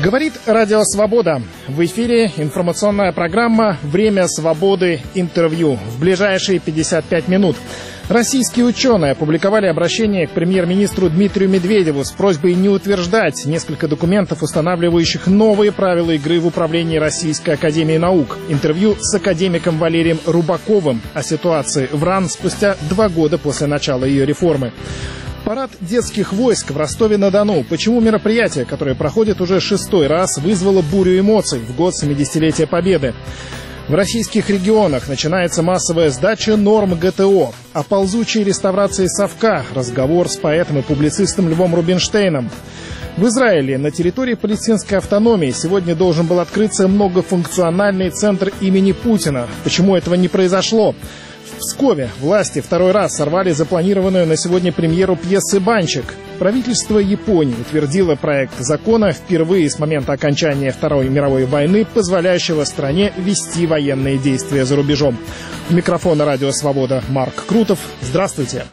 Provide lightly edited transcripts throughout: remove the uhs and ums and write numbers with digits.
Говорит Радио Свобода. В эфире информационная программа «Время свободы. Интервью». В ближайшие 55 минут. Российские ученые опубликовали обращение к премьер-министру Дмитрию Медведеву с просьбой не утверждать несколько документов, устанавливающих новые правила игры в управлении Российской академией наук. Интервью с академиком Валерием Рубаковым о ситуации в РАН спустя 2 года после начала ее реформы. Парад детских войск в Ростове-на-Дону. Почему мероприятие, которое проходит уже 6-й раз, вызвало бурю эмоций в год 70-летия Победы? В российских регионах начинается массовая сдача норм ГТО. О ползучей реставрации совка. Разговор с поэтом и публицистом Львом Рубинштейном. В Израиле на территории палестинской автономии сегодня должен был открыться многофункциональный центр имени Путина. Почему этого не произошло? В Пскове власти 2-й раз сорвали запланированную на сегодня премьеру пьесы «Банщик». Правительство Японии утвердило проект закона впервые с момента окончания Второй мировой войны, позволяющего стране вести военные действия за рубежом. У микрофона «Радио Свобода» Марк Крутов. Здравствуйте.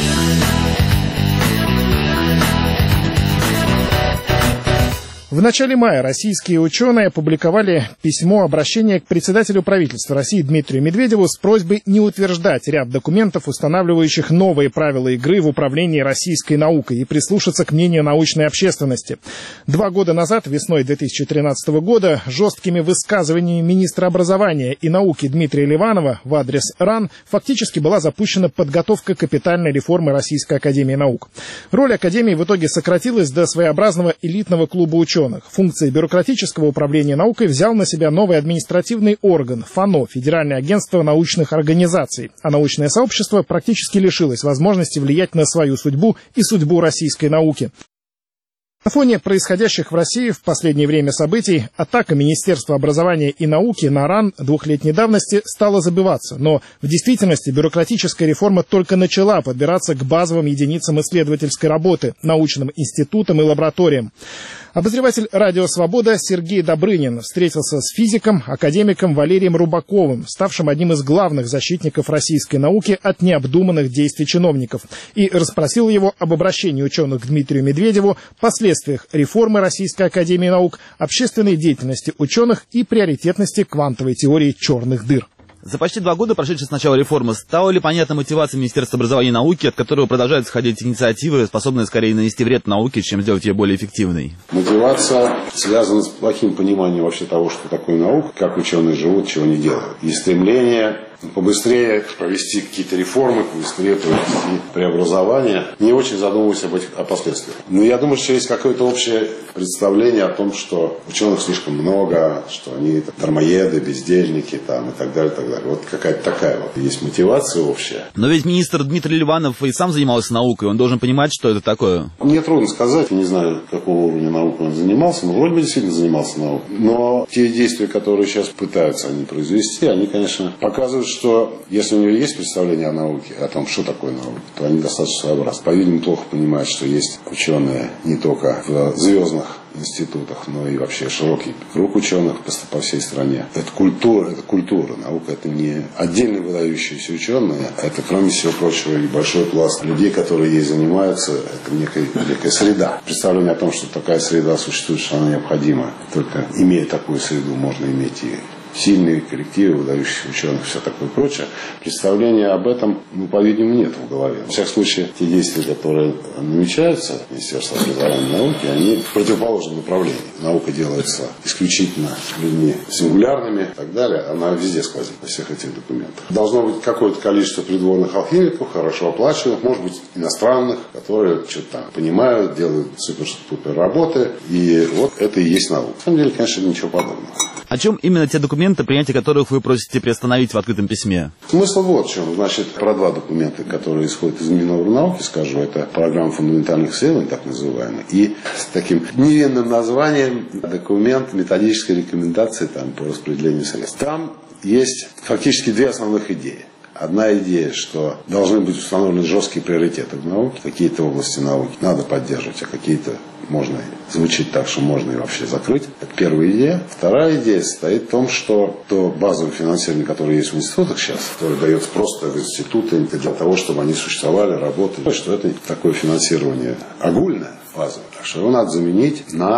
В начале мая российские ученые опубликовали письмо-обращение к председателю правительства России Дмитрию Медведеву с просьбой не утверждать ряд документов, устанавливающих новые правила игры в управлении российской наукой, и прислушаться к мнению научной общественности. 2 года назад, весной 2013 года, жесткими высказываниями министра образования и науки Дмитрия Ливанова в адрес РАН фактически была запущена подготовка капитальной реформы Российской академии наук. Роль академии в итоге сократилась до своеобразного элитного клуба ученых. Функции бюрократического управления наукой взял на себя новый административный орган ФАНО, Федеральное агентство научных организаций. А научное сообщество практически лишилось возможности влиять на свою судьбу и судьбу российской науки. На фоне происходящих в России в последнее время событий атака Министерства образования и науки на РАН 2-летней давности стала забываться. Но в действительности бюрократическая реформа только начала подбираться к базовым единицам исследовательской работы, научным институтам и лабораториям. Обозреватель «Радио Свобода» Сергей Добрынин встретился с физиком, академиком Валерием Рубаковым, ставшим одним из главных защитников российской науки от необдуманных действий чиновников, и расспросил его об обращении ученых к Дмитрию Медведеву, последствиях реформы Российской академии наук, общественной деятельности ученых и приоритетности квантовой теории черных дыр. За почти 2 года, прошедшие с начала реформы, стала ли понятна мотивация Министерства образования и науки, от которого продолжают сходить инициативы, способные скорее нанести вред науке, чем сделать ее более эффективной? Мотивация связана с плохим пониманием вообще того, что такое наука, как ученые живут, чего они делают. И стремление побыстрее провести какие-то реформы, побыстрее провести преобразования, не очень задумываясь о последствиях. Но я думаю, что есть какое-то общее представление о том, что ученых слишком много, что они дармоеды, бездельники там, и так далее, и так далее. Вот какая-то такая вот есть мотивация общая. Но ведь министр Дмитрий Ливанов и сам занимался наукой, он должен понимать, что это такое. Мне трудно сказать, не знаю, какого уровня науки он занимался, но вроде бы действительно занимался наукой. Но те действия, которые сейчас пытаются они произвести, они, конечно, показывают, что если у него есть представление о науке, о том, что такое наука, то они достаточно своеобразны. По-видимому, плохо понимают, что есть ученые не только в звездных институтах, но и вообще широкий круг ученых по всей стране. Это культура. Наука — это не отдельно выдающиеся ученые, а это, кроме всего прочего, и большой пласт людей, которые ей занимаются. Это некая среда. Представление о том, что такая среда существует, что она необходима. Только имея такую среду, можно иметь и сильные коллективы, выдающихся ученых, все такое прочее. Представления об этом, по-видимому, нет в голове. В всяком случае, те действия, которые намечаются в Министерстве образования и науки, они в противоположном направлении. Наука делается исключительно людьми сингулярными и так далее. Она везде сквозит во всех этих документах. Должно быть какое-то количество придворных алхимиков, хорошо оплачиваемых, может быть, иностранных, которые что-то там понимают, делают супер-пупер работы. И вот это и есть наука. На самом деле, конечно, ничего подобного. О чем именно те документы, принятие которых вы просите приостановить в открытом письме? Смысл вот в чем. Значит, про 2 документа, которые исходят из Минобрнауки, скажу, это программа фундаментальных исследований, так называемая, и с таким невинным названием документ методической рекомендации там, по распределению средств. Там есть фактически 2 основных идеи. Одна идея, что должны быть установлены жесткие приоритеты в науке. Какие-то области науки надо поддерживать, а какие-то можно звучит так, что можно и вообще закрыть. Это первая идея. Вторая идея состоит в том, что то базовое финансирование, которое есть в институтах сейчас, которое дается просто в институты для того, чтобы они существовали, работали, что это такое финансирование огульное, базовое. Так что его надо заменить на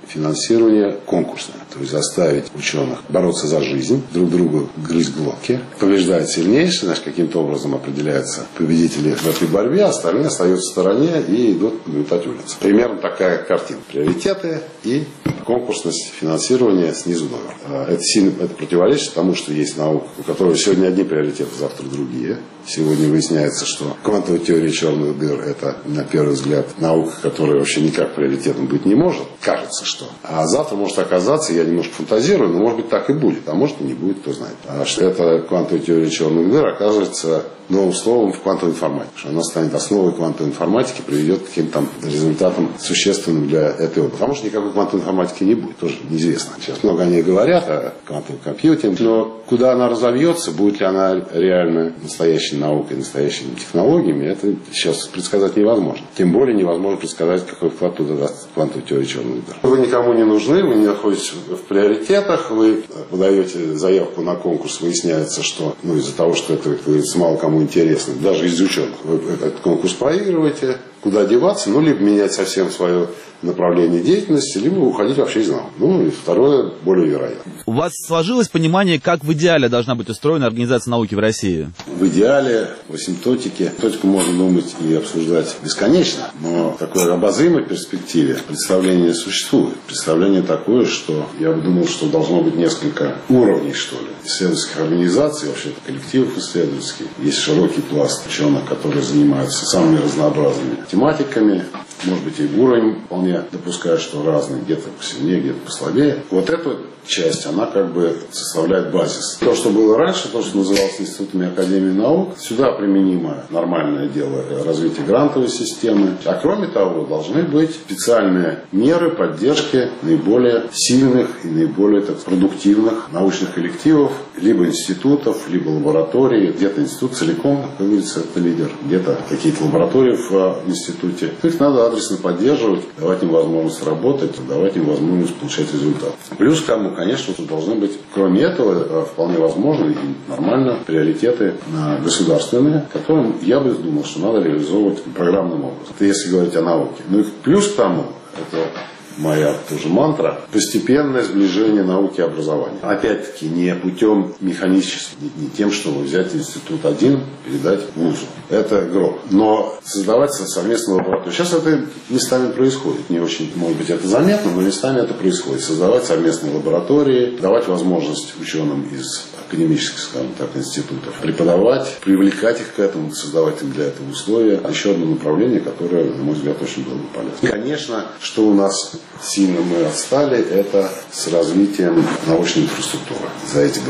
финансирование конкурсное. То есть заставить ученых бороться за жизнь, друг другу грызть глотки. Побеждает сильнейший, значит, каким-то образом определяются победители в этой борьбе, а остальные остаются в стороне и идут подметать улицу. Примерно такая картина. Приоритеты и конкурсность финансирования снизу доверху. Это противоречит тому, что есть наука, у которой сегодня одни приоритеты, завтра другие. Сегодня выясняется, что квантовая теория черных дыр – это, на первый взгляд, наука, которая вообще никак приоритетом быть не может. Кажется, что. А завтра может оказаться, я немножко фантазирую, но может быть так и будет, а может и не будет, кто знает. А что эта квантовая теория черных дыр оказывается новым словом в квантовой информатике. Что она станет основой квантовой информатики, приведет к каким-то результатам существенным для этой области. Потому что никакой квантовой информатики не будет, тоже неизвестно. Сейчас много о ней говорят, о квантовом компьютере, но куда она разовьется, будет ли она реально настоящей наукой, настоящими технологиями, это сейчас предсказать невозможно. Тем более невозможно предсказать, какой вклад туда даст квантовая теория черных дыр. Вы никому не нужны, вы не находитесь в приоритетах, вы подаете заявку на конкурс, выясняется, что из-за того, что это, как говорится, мало кому интересно, даже из ученых, вы этот конкурс проигрываете, куда деваться, либо менять совсем свое направление деятельности, либо уходить вообще из науки. И второе, более вероятно. У вас сложилось понимание, как в идеале должна быть устроена организация науки в России? В идеале, в асимптотике, точку можно думать и обсуждать бесконечно, но в такой обозримой перспективе представление существует. Представление такое, что я бы думал, что должно быть несколько уровней, что ли, исследовательских организаций, вообще коллективов исследовательских. Есть широкий пласт ученых, которые занимаются самыми разнообразными тематиками. Может быть, и уровень вполне допускает, что разные, где-то посильнее, где-то послабее. Вот эта часть, она как бы составляет базис. То, что было раньше, то, что называлось институтами Академии наук, сюда применимо нормальное дело развития грантовой системы. А кроме того, должны быть специальные меры поддержки наиболее сильных и наиболее продуктивных научных коллективов, либо институтов, либо лабораторий. Где-то институт целиком, как говорится, это лидер, где-то какие-то лаборатории в институте. Их надо адресно поддерживать, давать им возможность работать, давать им возможность получать результат. Плюс к тому, конечно, должны быть, кроме этого, вполне возможно и нормально приоритеты государственные, которым я бы думал, что надо реализовывать программным образом. Это если говорить о науке. И плюс к тому, это моя тоже мантра, постепенное сближение науки и образования. Опять-таки, не путем механическим, не тем, чтобы взять институт один, передать вузу. Это гроб. Но создавать совместную лабораторию. Сейчас это местами происходит. Не очень, может быть, это заметно, но местами это происходит. Создавать совместные лаборатории, давать возможность ученым из академических, скажем так, институтов преподавать, привлекать их к этому, создавать им для этого условия. Еще одно направление, которое, на мой взгляд, очень было бы полезно. И, конечно, что у нас сильно мы отстали, это с развитием научной инфраструктуры. За эти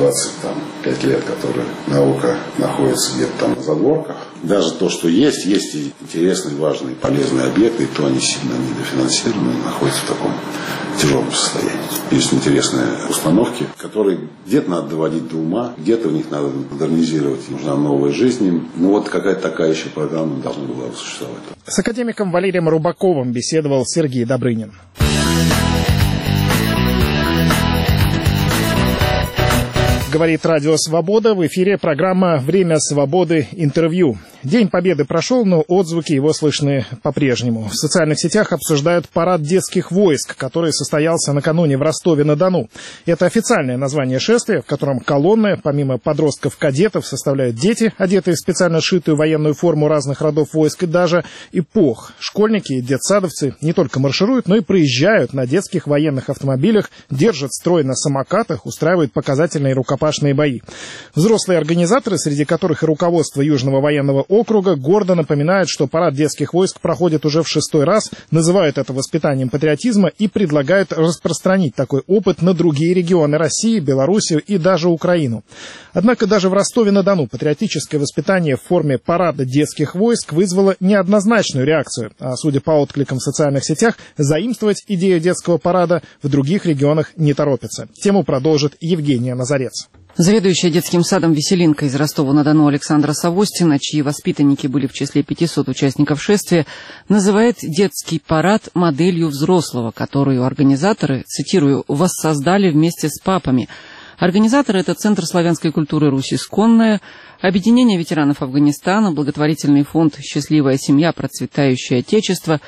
25 лет, которые наука находится где-то там на задворках, даже то, что есть и интересные, важные, полезные объекты, и то они сильно недофинансированы, находятся в таком тяжелом состоянии. Есть интересные установки, которые где-то надо доводить до ума, где-то в них надо модернизировать, нужна новая жизнь им. Какая-то такая еще программа должна была существовать. С академиком Валерием Рубаковым беседовал Сергей Добрынин. Говорит Радио Свобода. В эфире программа «Время свободы. Интервью». День Победы прошел, но отзвуки его слышны по-прежнему. В социальных сетях обсуждают парад детских войск, который состоялся накануне в Ростове-на-Дону. Это официальное название шествия, в котором колонны, помимо подростков-кадетов, составляют дети, одетые в специально сшитую военную форму разных родов войск, и даже эпох. Школьники и детсадовцы не только маршируют, но и проезжают на детских военных автомобилях, держат строй на самокатах, устраивают показательные рукопашные бои. Взрослые организаторы, среди которых и руководство Южного военного округа, гордо напоминают, что парад детских войск проходит уже в 6-й раз, называют это воспитанием патриотизма и предлагают распространить такой опыт на другие регионы России, Белоруссию и даже Украину. Однако даже в Ростове-на-Дону патриотическое воспитание в форме парада детских войск вызвало неоднозначную реакцию. А судя по откликам в социальных сетях, заимствовать идею детского парада в других регионах не торопятся. Тему продолжит Евгения Назарец. Заведующая детским садом «Веселинка» из Ростова-на-Дону Александра Савостина, чьи воспитанники были в числе 500 участников шествия, называет детский парад моделью взрослого, которую организаторы, цитирую, «воссоздали вместе с папами». Организаторы – это Центр славянской культуры «Русь исконная», Объединение ветеранов Афганистана, благотворительный фонд «Счастливая семья. Процветающее Отечество».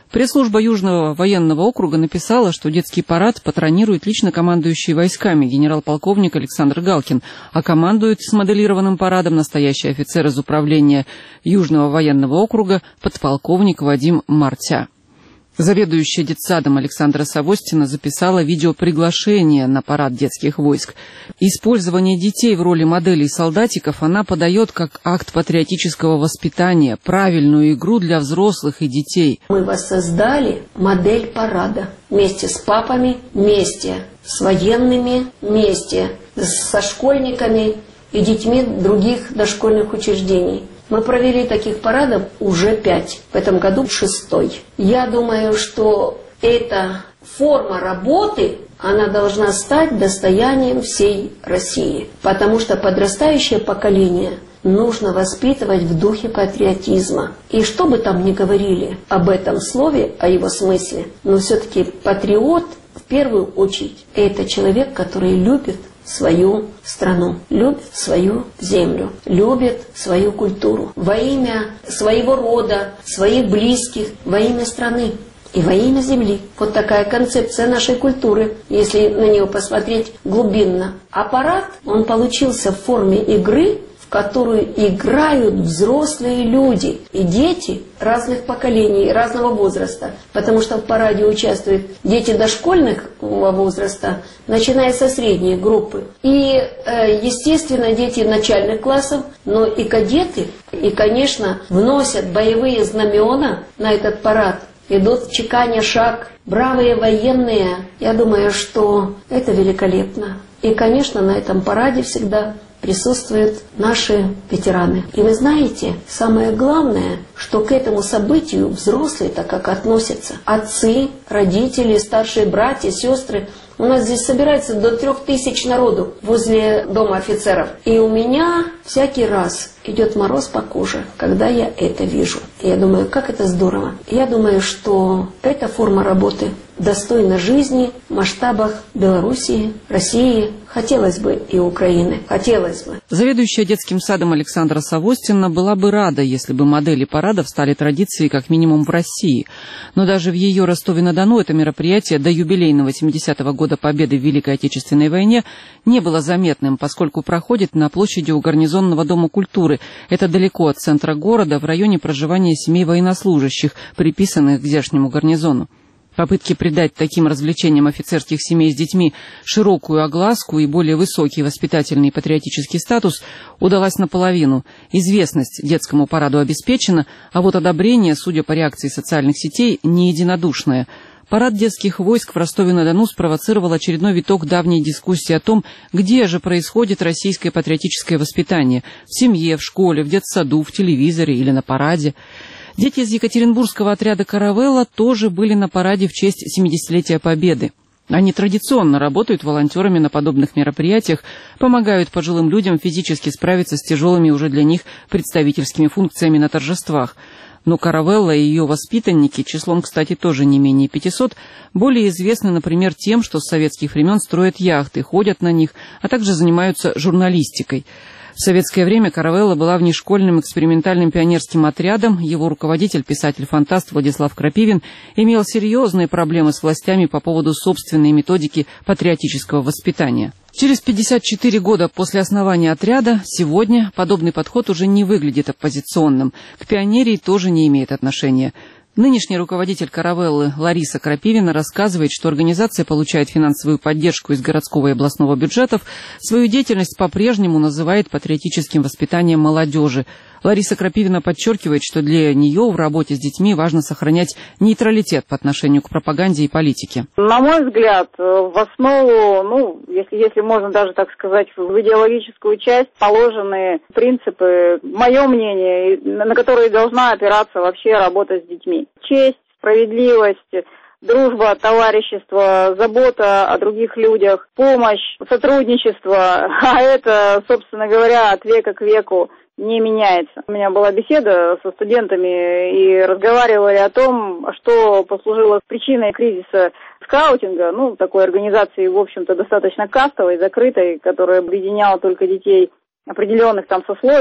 Пресс-служба Южного военного округа написала, что детский парад патронирует лично командующий войсками генерал-полковник Александр Галкин, а командует смоделированным парадом настоящий офицер из управления Южного военного округа подполковник Вадим Мартя. Заведующая детсадом Александра Савостина записала видеоприглашение на парад детских войск. Использование детей в роли моделей солдатиков она подает как акт патриотического воспитания, правильную игру для взрослых и детей. Мы воссоздали модель парада вместе с папами, вместе с военными, вместе со школьниками и детьми других дошкольных учреждений. Мы провели таких парадов уже 5, в этом году 6-й. Я думаю, что эта форма работы, она должна стать достоянием всей России, потому что подрастающее поколение нужно воспитывать в духе патриотизма. И что бы там ни говорили об этом слове, о его смысле, но все-таки патриот в первую очередь это человек, который любит свою страну, любит свою землю, любит свою культуру. Во имя своего рода, своих близких, во имя страны и во имя земли. Вот такая концепция нашей культуры, если на нее посмотреть глубинно. А парад, он получился в форме игры, в которую играют взрослые люди и дети разных поколений, разного возраста. Потому что в параде участвуют дети дошкольного возраста, начиная со средней группы. И, естественно, дети начальных классов, но и кадеты. И, конечно, вносят боевые знамена на этот парад. Идут чеканя шаг, бравые военные. Я думаю, что это великолепно. И, конечно, на этом параде всегда присутствуют наши ветераны. И вы знаете, самое главное, что к этому событию взрослые-то как относятся. Отцы, родители, старшие братья, сестры. У нас здесь собирается до 3000 народу возле дома офицеров. И у меня всякий раз идет мороз по коже, когда я это вижу. И я думаю, как это здорово. Я думаю, что эта форма работы достойна жизни в масштабах Белоруссии, России, хотелось бы и Украины. Хотелось бы. Заведующая детским садом Александра Савостина была бы рада, если бы модели парадов стали традицией как минимум в России. Но даже в ее Ростове-на-Дону это мероприятие до юбилейного 70-го года победы в Великой Отечественной войне не было заметным, поскольку проходит на площади у гарнизонного дома культуры. Это далеко от центра города, в районе проживания семей военнослужащих, приписанных к здешнему гарнизону. Попытки придать таким развлечениям офицерских семей с детьми широкую огласку и более высокий воспитательный и патриотический статус удалась наполовину. Известность детскому параду обеспечена, а вот одобрение, судя по реакции социальных сетей, не единодушное. Парад детских войск в Ростове-на-Дону спровоцировал очередной виток давней дискуссии о том, где же происходит российское патриотическое воспитание – в семье, в школе, в детсаду, в телевизоре или на параде. Дети из екатеринбургского отряда «Каравелла» тоже были на параде в честь 70-летия Победы. Они традиционно работают волонтерами на подобных мероприятиях, помогают пожилым людям физически справиться с тяжелыми уже для них представительскими функциями на торжествах. Но «Каравелла» и ее воспитанники, числом, кстати, тоже не менее 500, более известны, например, тем, что с советских времен строят яхты, ходят на них, а также занимаются журналистикой. В советское время «Каравелла» была внешкольным экспериментальным пионерским отрядом. Его руководитель, писатель-фантаст Владислав Крапивин, имел серьезные проблемы с властями по поводу собственной методики патриотического воспитания. Через 54 года после основания отряда сегодня подобный подход уже не выглядит оппозиционным. К пионерии тоже не имеет отношения. Нынешний руководитель «Каравеллы» Лариса Крапивина рассказывает, что организация получает финансовую поддержку из городского и областного бюджетов, свою деятельность по-прежнему называет патриотическим воспитанием молодежи. Лариса Крапивина подчеркивает, что для нее в работе с детьми важно сохранять нейтралитет по отношению к пропаганде и политике. На мой взгляд, в основу, если можно даже так сказать, в идеологическую часть положены принципы, мое мнение, на которые должна опираться вообще работа с детьми. Честь, справедливость, дружба, товарищество, забота о других людях, помощь, сотрудничество, а это, собственно говоря, от века к веку не меняется. У меня была беседа со студентами и разговаривали о том, что послужило причиной кризиса скаутинга, такой организации, в общем-то, достаточно кастовой, закрытой, которая объединяла только детей определенных сословий.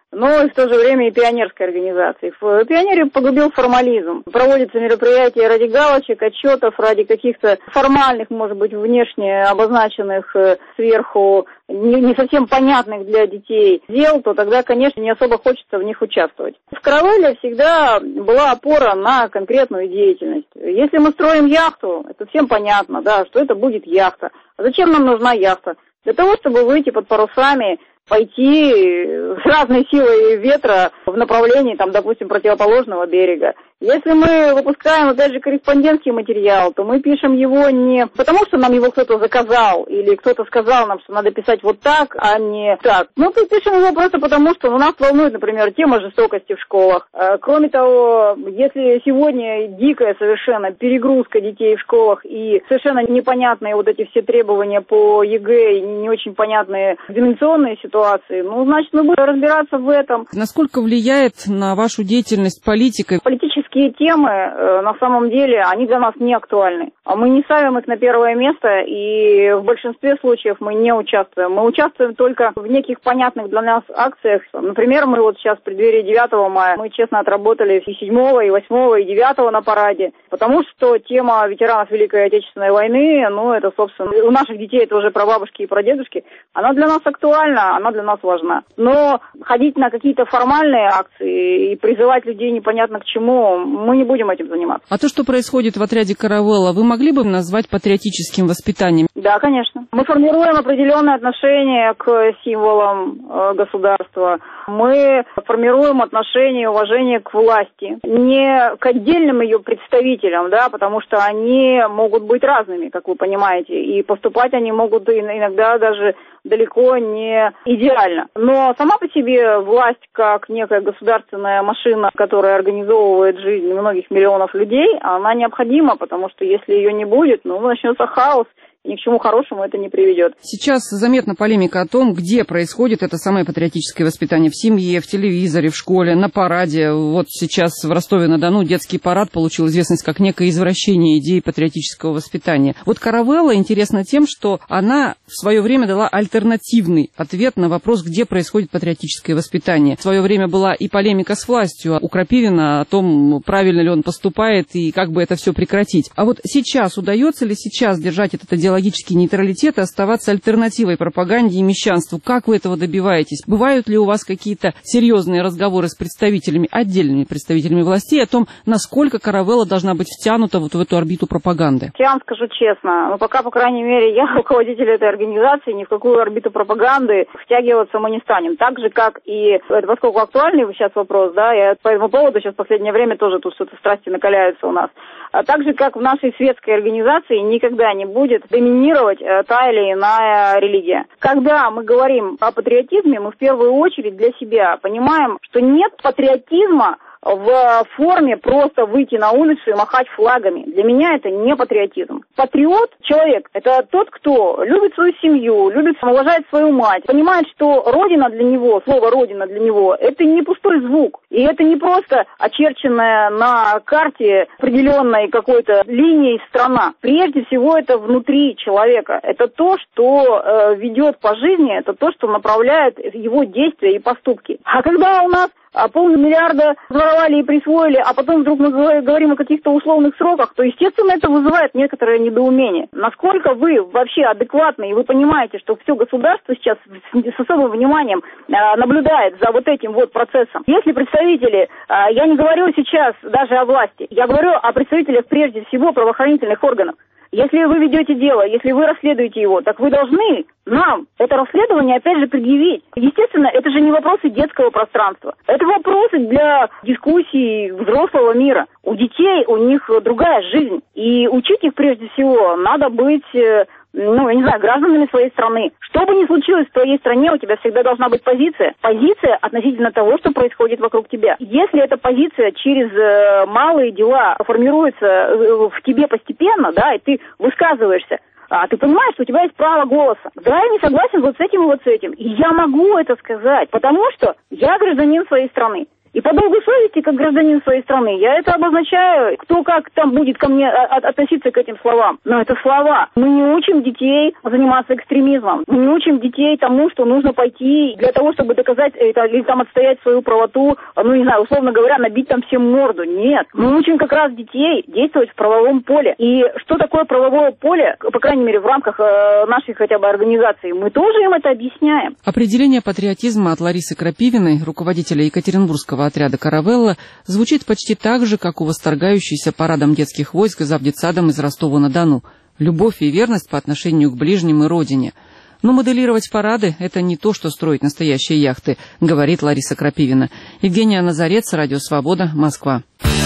но и в то же время и пионерской организацией. В «Пионере» погубил формализм. Проводятся мероприятия ради галочек, отчетов, ради каких-то формальных, может быть, внешне обозначенных сверху, не совсем понятных для детей дел, то тогда, конечно, не особо хочется в них участвовать. В «Каравелле» всегда была опора на конкретную деятельность. Если мы строим яхту, это всем понятно, да, что это будет яхта. А зачем нам нужна яхта? Для того, чтобы выйти под парусами, пойти с разной силой ветра в направлении, там, допустим, противоположного берега. Если мы выпускаем, опять же, корреспондентский материал, то мы пишем его не потому, что нам его кто-то заказал, или кто-то сказал нам, что надо писать вот так, а не так. Мы пишем его просто потому, что нас волнует, например, тема жестокости в школах. Кроме того, если сегодня дикая совершенно перегрузка детей в школах и совершенно непонятные вот эти все требования по ЕГЭ, и не очень понятные экзаменационные ситуации, ну, значит, мы будем разбираться в этом. Насколько влияет на вашу деятельность политика? Политические темы, на самом деле, они для нас не актуальны. Мы не ставим их на первое место, и в большинстве случаев мы не участвуем. Мы участвуем только в неких понятных для нас акциях. Например, мы вот сейчас в преддверии 9 мая, мы честно отработали и 7, и 8, и 9 на параде, потому что тема ветеранов Великой Отечественной войны, ну, это, собственно, у наших детей это уже прабабушки и прадедушки, она для нас актуальна, она для нас важна. Но ходить на какие-то формальные акции и призывать людей непонятно к чему, мы не будем этим заниматься. А то, что происходит в отряде «Каравелла», вы могли бы назвать патриотическим воспитанием? Да, конечно. Мы формируем определенное отношение к символам государства. Мы формируем отношение и уважение к власти. Не к отдельным ее представителям, да, потому что они могут быть разными, как вы понимаете, и поступать они могут иногда даже далеко не идеально. Но сама по себе власть, как некая государственная машина, которая организовывает жизнь многих миллионов людей, она необходима, потому что если ее не будет, ну, начнется хаос. Ни к чему хорошему это не приведет. Сейчас заметна полемика о том, где происходит это самое патриотическое воспитание. В семье, в телевизоре, в школе, на параде. Вот сейчас в Ростове-на-Дону детский парад получил известность как некое извращение идеи патриотического воспитания. Вот «Каравелла» интересна тем, что она в свое время дала альтернативный ответ на вопрос, где происходит патриотическое воспитание. В свое время была и полемика с властью у Крапивина о том, правильно ли он поступает и как бы это все прекратить. А вот сейчас удается ли сейчас держать этот идеологический нейтралитет и оставаться альтернативой пропаганде и мещанству? Как вы этого добиваетесь? Бывают ли у вас какие-то серьезные разговоры с представителями, отдельными представителями властей о том, насколько «Каравелла» должна быть втянута вот в эту орбиту пропаганды? Я вам скажу честно, но пока, по крайней мере, я руководитель этой организации, ни в какую орбиту пропаганды втягиваться мы не станем. Так же, как и, поскольку актуальный сейчас вопрос, да, я по этому поводу сейчас в последнее время тоже тут что-то страсти накаляются у нас. А так же, как в нашей светской организации никогда не будет доминировать та или иная религия. Когда мы говорим о патриотизме, мы в первую очередь для себя понимаем, что нет патриотизма в форме просто выйти на улицу и махать флагами. Для меня это не патриотизм. Патриот, человек, это тот, кто любит свою семью, любит, уважает свою мать, понимает, что Родина для него, слово Родина для него, это не пустой звук. И это не просто очерченная на карте определенной какой-то линией страна. Прежде всего это внутри человека. Это то, что ведет по жизни, это то, что направляет его действия и поступки. А когда у нас 500 миллиарда своровали и присвоили, а потом вдруг мы говорим о каких-то условных сроках, то, естественно, это вызывает некоторое недоумение. Насколько вы вообще адекватны, и вы понимаете, что все государство сейчас с особым вниманием наблюдает за вот этим вот процессом. Если представители, я не говорю сейчас даже о власти, я говорю о представителях прежде всего правоохранительных органов. Если вы ведете дело, если вы расследуете его, так вы должны нам это расследование опять же предъявить. Естественно, это же не вопросы детского пространства. Это вопросы для дискуссий взрослого мира. У детей, у них другая жизнь. И учить их прежде всего надо быть, гражданами своей страны. Что бы ни случилось в твоей стране, у тебя всегда должна быть позиция. Позиция относительно того, что происходит вокруг тебя. Если эта позиция через малые дела формируется в тебе постепенно, да, и ты высказываешься, ты понимаешь, что у тебя есть право голоса. Да, я не согласен вот с этим и вот с этим. И я могу это сказать, потому что я гражданин своей страны. И по долгу совести, как гражданин своей страны, я это обозначаю, кто как там будет ко мне относиться к этим словам. Но это слова. Мы не учим детей заниматься экстремизмом. Мы не учим детей тому, что нужно пойти для того, чтобы доказать это, или там отстоять свою правоту, ну не знаю, условно говоря, набить там всем морду. Нет. Мы учим как раз детей действовать в правовом поле. И что такое правовое поле, по крайней мере, в рамках нашей хотя бы организации, мы тоже им это объясняем. Определение патриотизма от Ларисы Крапивиной, руководителя Екатеринбургского отряда «Каравелла», звучит почти так же, как у восторгающейся парадом детских войск завдетсадом из Ростова-на-Дону. Любовь и верность по отношению к ближним и родине. Но моделировать парады – это не то, что строить настоящие яхты, говорит Лариса Крапивина. Евгения Назарец, Радио Свобода, Москва.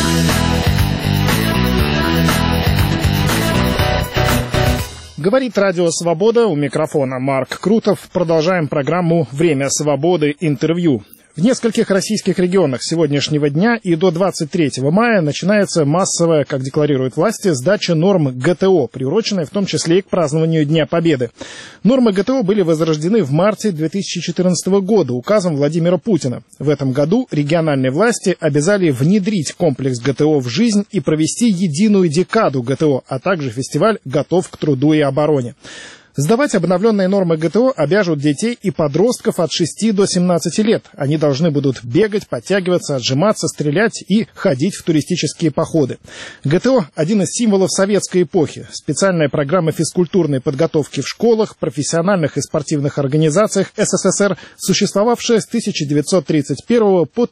Говорит Радио Свобода, у микрофона Марк Крутов. Продолжаем программу «Время свободы. Интервью». В нескольких российских регионах с сегодняшнего дня и до 23 мая начинается массовая, как декларируют власти, сдача норм ГТО, приуроченная в том числе и к празднованию Дня Победы. Нормы ГТО были возрождены в марте 2014 года указом Владимира Путина. В этом году региональные власти обязали внедрить комплекс ГТО в жизнь и провести единую декаду ГТО, а также фестиваль «Готов к труду и обороне». Сдавать обновленные нормы ГТО обяжут детей и подростков от 6 до 17 лет. Они должны будут бегать, подтягиваться, отжиматься, стрелять и ходить в туристические походы. ГТО – один из символов советской эпохи. Специальная программа физкультурной подготовки в школах, профессиональных и спортивных организациях СССР, существовавшая с 1931 по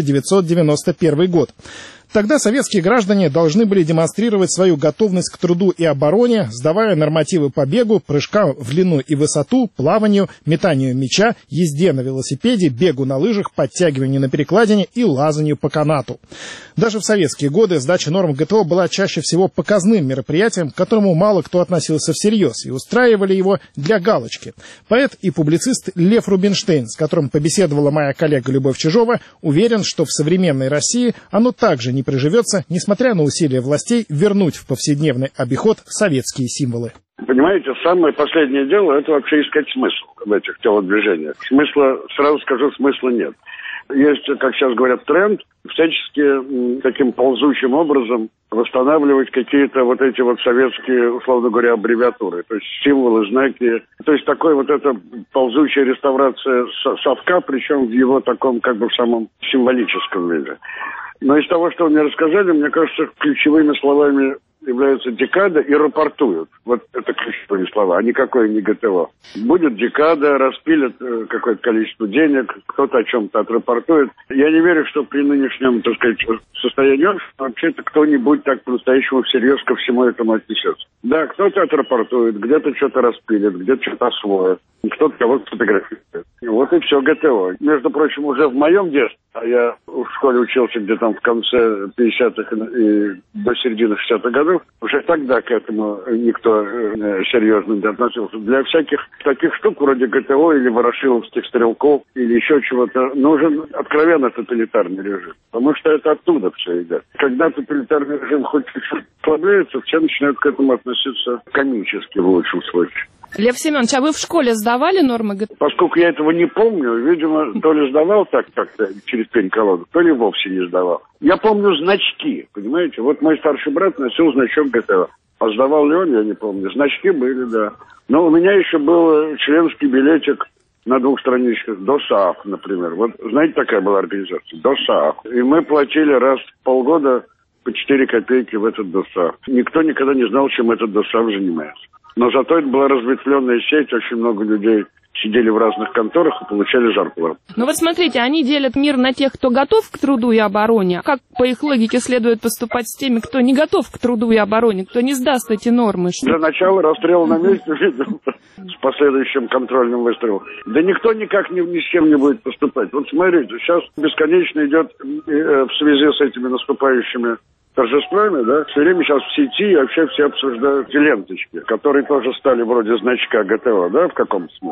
1991 год. Тогда советские граждане должны были демонстрировать свою готовность к труду и обороне, сдавая нормативы по бегу, прыжкам в длину и высоту, плаванию, метанию мяча, езде на велосипеде, бегу на лыжах, подтягиванию на перекладине и лазанию по канату. Даже в советские годы сдача норм ГТО была чаще всего показным мероприятием, к которому мало кто относился всерьез, и устраивали его для галочки. Поэт и публицист Лев Рубинштейн, с которым побеседовала моя коллега Любовь Чижова, уверен, что в современной России оно также не приживется, несмотря на усилия властей вернуть в повседневный обиход советские символы. Понимаете, самое последнее дело – это вообще искать смысл в этих телодвижениях. Сразу скажу, смысла нет. Есть, как сейчас говорят, тренд всячески таким ползучим образом восстанавливать какие-то вот эти вот советские, условно говоря, аббревиатуры, то есть символы, знаки. То есть такой вот эта ползучая реставрация совка, причем в его таком как бы в самом символическом виде. Но из того, что вы мне рассказали, мне кажется, ключевыми словами являются декада и рапортуют. Вот это ключевые слова, а никакое не ГТО. Будет декада, распилят какое-то количество денег, кто-то о чем-то отрапортует. Я не верю, что при нынешнем, так сказать, состоянии вообще-то кто-нибудь так по-настоящему всерьез ко всему этому отнесется. Да, кто-то отрапортует, где-то что-то распилит, где-то что-то освоит, кто-то кого-то фотографирует. Вот и все ГТО. Между прочим, уже в моем детстве, а я в школе учился где-то там в конце 50-х и до середины 60-х годов, уже тогда к этому никто серьезно не относился. Для всяких таких штук, вроде ГТО или ворошиловских стрелков, или еще чего-то, нужен откровенно тоталитарный режим. Потому что это оттуда все идет. Когда тоталитарный режим хоть чуть-чуть ослабляется, все начинают к этому относиться комически в лучшем случае. Лев Семенович, а вы в школе сдавали нормы ГТО? Поскольку я этого не помню, видимо, то ли сдавал так как-то через пень-колоду, то ли вовсе не сдавал. Я помню значки, понимаете? Вот мой старший брат носил значок ГТО. А сдавал ли он, я не помню. Значки были, да. Но у меня еще был членский билетик на 2 страничках. ДОСААФ, например. Вот знаете, такая была организация? ДОСААФ. И мы платили раз в полгода по 4 копейки в этот ДОСААФ. Никто никогда не знал, чем этот ДОСААФ занимается. Но зато это была разветвленная сеть, очень много людей сидели в разных конторах и получали зарплату. Ну вот смотрите, они делят мир на тех, кто готов к труду и обороне. Как по их логике следует поступать с теми, кто не готов к труду и обороне, кто не сдаст эти нормы? Для начала расстрел на месте, видел, с последующим контрольным выстрелом. Да никто никак ни с кем не будет поступать. Вот смотрите, сейчас бесконечно идет в связи с этими наступающими торжествами, да, все время сейчас в сети вообще все обсуждают эти ленточки, которые тоже стали вроде значка ГТО, да, в каком-то смысле.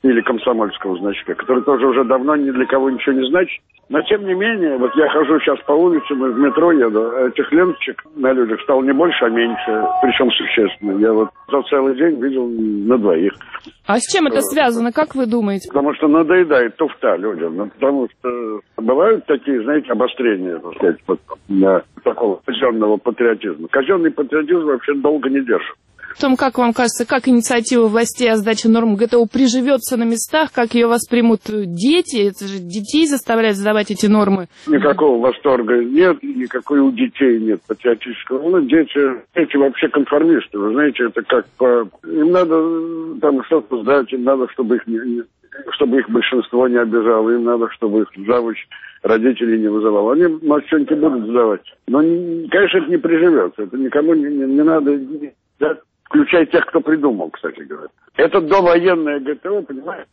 или комсомольского значка, который тоже уже давно ни для кого ничего не значит. Но, тем не менее, вот я хожу сейчас по улице, в метро еду, этих ленточек на людях стало не больше, а меньше, причем существенно. Я вот за целый день видел на двоих. А с чем это связано, как вы думаете? Потому что надоедает туфта людям. Ну, потому что бывают такие, знаете, обострения, так сказать, вот, такого казенного патриотизма. Казенный патриотизм вообще долго не держит. В том, как вам кажется, как инициатива властей о сдаче норм ГТО приживется на местах, как ее воспримут дети? Это же детей заставляют сдавать эти нормы. Никакого восторга нет, никакой у детей нет патриотического. Ну, дети вообще конформисты. Вы знаете, это как им надо там что-то сдать, им надо, чтобы их большинство не обижало, им надо, чтобы их завуч родителей не вызывал. Они, может, что-нибудь будут сдавать. Но, конечно, это не приживется. Это никому не надо... Да? Включая тех, кто придумал, кстати говоря. Это довоенное ГТО, понимаете?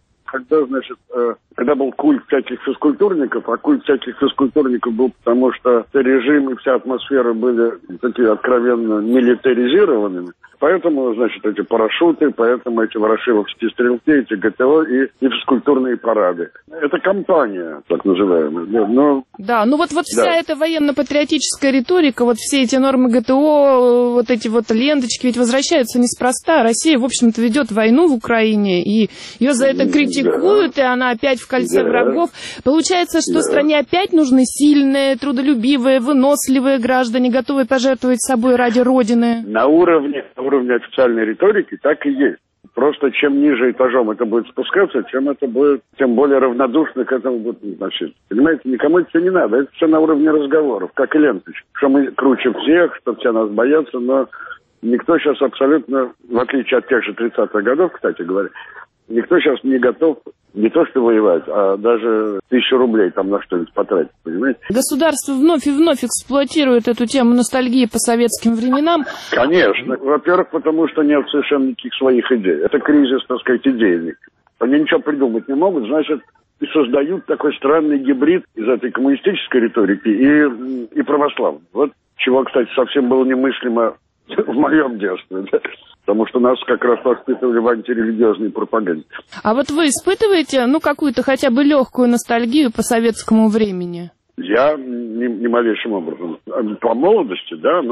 Когда был культ всяких физкультурников, а культ всяких физкультурников был потому, что режим и вся атмосфера были такие откровенно милитаризированными. Поэтому, значит, эти парашюты, поэтому эти ворошиловские стрелки, эти ГТО и физкультурные парады. Это кампания, так называемая. Но, да, ну вот вся эта военно-патриотическая риторика, вот все эти нормы ГТО, вот эти вот ленточки ведь возвращаются неспроста. Россия, в общем-то, ведет войну в Украине, и ее за это критикуют, и она опять в кольце врагов. Получается, что стране опять нужны сильные, трудолюбивые, выносливые граждане, готовые пожертвовать собой ради Родины. На уровне официальной риторики так и есть. Просто чем ниже этажом это будет спускаться, тем более равнодушно к этому будут относиться. Понимаете, никому это все не надо. Это все на уровне разговоров, как и ленточки. Что мы круче всех, что все нас боятся, но никто сейчас абсолютно, в отличие от тех же 30-х годов, кстати говоря, никто сейчас не готов не то что воевать, а даже 1000 рублей там на что-нибудь потратить, понимаете? Государство вновь и вновь эксплуатирует эту тему ностальгии по советским временам. Конечно. Во-первых, потому что нет совершенно никаких своих идей. Это кризис, так сказать, идейный. Они ничего придумать не могут, значит, и создают такой странный гибрид из этой коммунистической риторики и православной. Вот чего, кстати, совсем было немыслимо в моем детстве, да? Потому что нас как раз воспитывали в антирелигиозной пропаганде. А вот вы испытываете, какую-то хотя бы легкую ностальгию по советскому времени? Я ни малейшим образом. По молодости, да,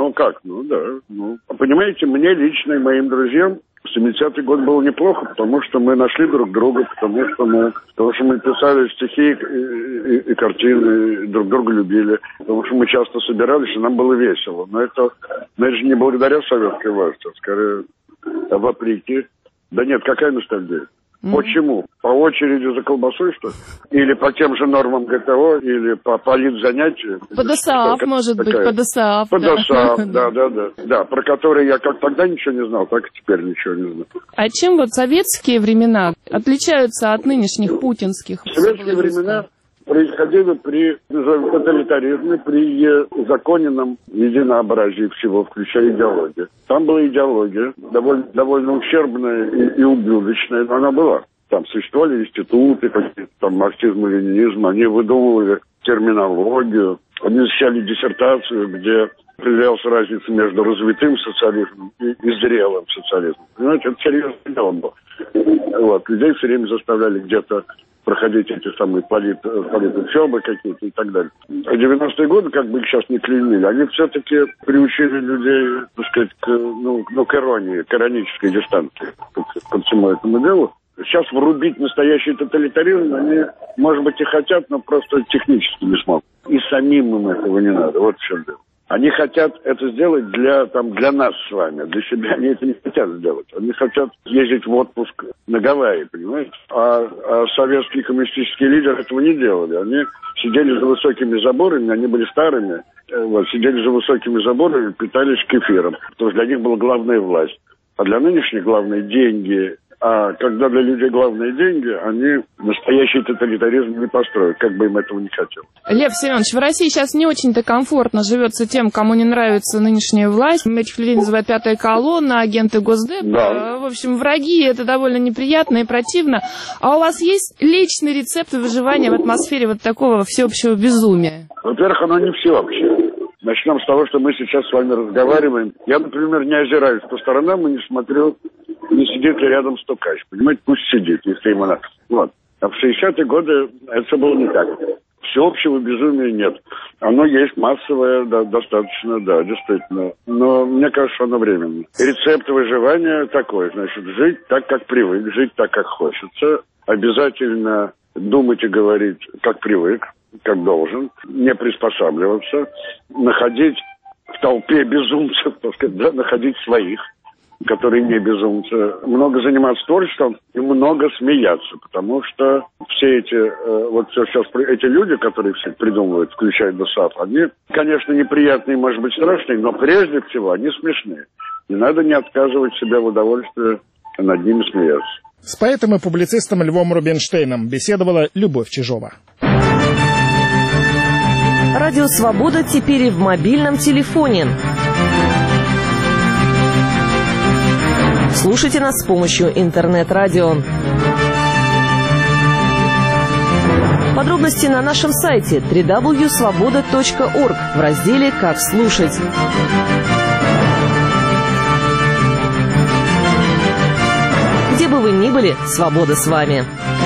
понимаете, мне лично и моим друзьям 70-й год был неплохо, потому что мы нашли друг друга, потому что мы писали стихи и картины, друг друга любили, потому что мы часто собирались, и нам было весело. Но это же не благодаря советской власти, а скорее вопреки. Да нет, какая ностальгия? Почему? По очереди за колбасой, что ли? Или по тем же нормам ГТО, или по политзанятию? По ДОСААФ, может быть, по ДОСААФ. По ДОСААФ, да, про которые я как тогда ничего не знал, так и теперь ничего не знаю. А чем вот советские времена отличаются от нынешних путинских? Советские времена происходили при тоталитаризме, при узаконенном единообразии всего, включая идеологию. Там была идеология, довольно ущербная и ублюдочная, но она была. Там существовали институты, какие-то там марксизм и ленинизм, они выдумывали терминологию, они защищали диссертацию, где определялась разница между развитым социализмом и зрелым социализмом. Понимаете, это серьезное дело было. Вот. Людей все время заставляли где-то проходить эти самые политучебы какие-то и так далее. А 90-е годы, как бы их сейчас не клеймили, они все-таки приучили людей, так сказать, к иронии, к иронической дистанции ко всему этому делу. Сейчас врубить настоящий тоталитаризм они, может быть, и хотят, но просто технически не смогут. И самим им этого не надо. Вот в чем дело. Они хотят это сделать для нас с вами. Для себя они это не хотят сделать. Они хотят ездить в отпуск на Гавайи, понимаете? А советские коммунистические лидеры этого не делали. Они сидели за высокими заборами, они были старыми, сидели за высокими заборами, питались кефиром. Потому что для них была главная власть. А для нынешних главные деньги. А когда для людей главные деньги, они настоящий тоталитаризм не построят, как бы им этого не хотелось. Лев Семенович, в России сейчас не очень-то комфортно живется тем, кому не нравится нынешняя власть. Этих людей называют пятая колонна, агенты Госдепа. Да. В общем, враги, это довольно неприятно и противно. А у вас есть личный рецепт выживания в атмосфере вот такого всеобщего безумия? Во-первых, оно не всеобщее. Начнем с того, что мы сейчас с вами разговариваем. Я, например, не озираюсь по сторонам и не смотрю, не сидит ли рядом стукач. Понимаете, пусть сидит, если ему надо. Вот. А в 60-е годы это было не так. Всеобщего безумия нет. Оно есть массовое, да, достаточно, да, действительно. Но мне кажется, что оно временно. Рецепт выживания такой, значит, жить так, как привык, жить так, как хочется. Обязательно думать и говорить, как привык, как должен. Не приспосабливаться. Находить в толпе безумцев, так сказать, да, находить своих, которые не безумцы, много заниматься творчеством и много смеяться, потому что все эти, вот сейчас эти люди, которые все придумывают, включая ДОСАФ, они, конечно, неприятные, может быть, страшные, но прежде всего они смешные. Не надо не отказывать себе в удовольствии над ними смеяться. С поэтом и публицистом Львом Рубинштейном беседовала Любовь Чижова. Радио «Свобода» теперь и в мобильном телефоне. Слушайте нас с помощью интернет-радио. Подробности на нашем сайте www.svoboda.org в разделе «Как слушать». Где бы вы ни были, свобода с вами.